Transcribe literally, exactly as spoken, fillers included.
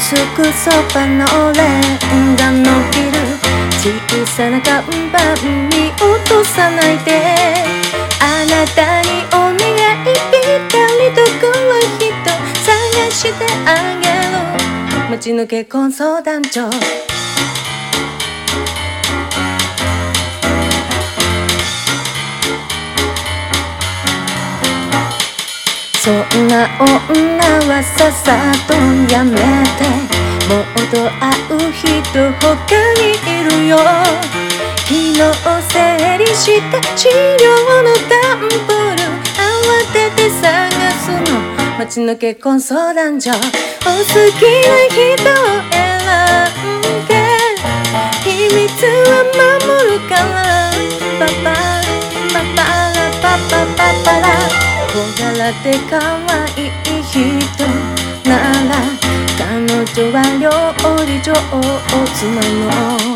すぐそばのレーンが伸びる小さな看板見落とさないで、あなたにお願い、ぴったりと来る人探してあげる、街の結婚相談所。そんな女はさっさとやめて、もっと会う人他にいるよ。昨日整理した治療のダンボール慌てて探すの、街の結婚相談所。お好きな人を選んで秘密は守るから、パパパパラパパパパラ、小柄で可愛い人なら彼女は料理上手なの。